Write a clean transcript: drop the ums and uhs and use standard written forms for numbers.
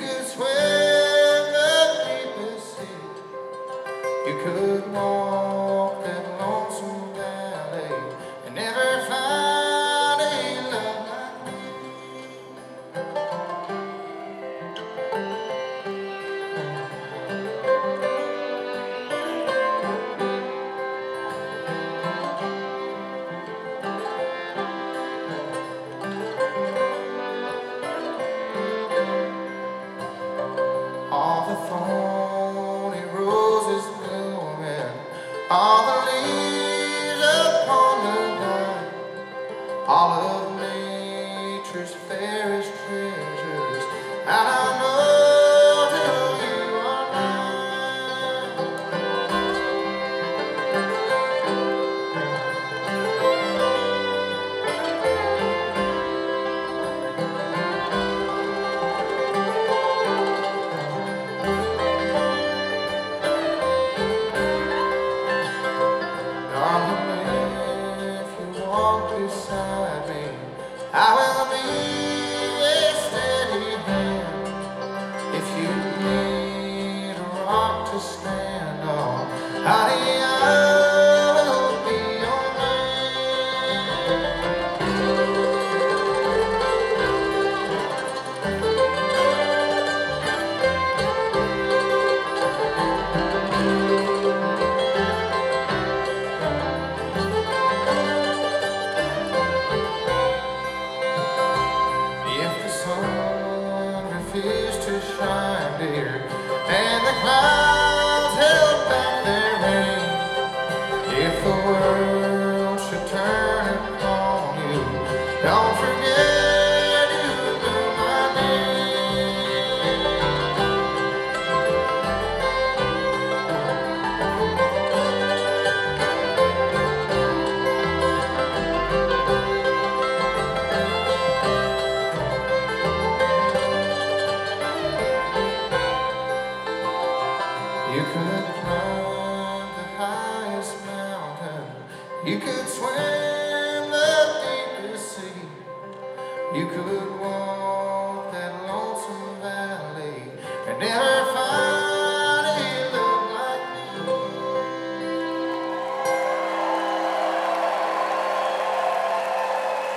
could swim the deepest sea. You could walk that lonesome valley and never find a love like me. All the thorny roses blooming, all the leaves upon the vine, all of nature's fairest treasures, and I know till you are mine. Darling, if you walk beside me, I will be a steady hand. If you need a rock to stand on, honey, I will be your man. If the sun refused to shine, dear, and the clouds held back their rain, if the world should turn upon you, don't forget you know my name. You could climb the highest mountain, you could swim the deepest sea, you could walk that lonesome valley and never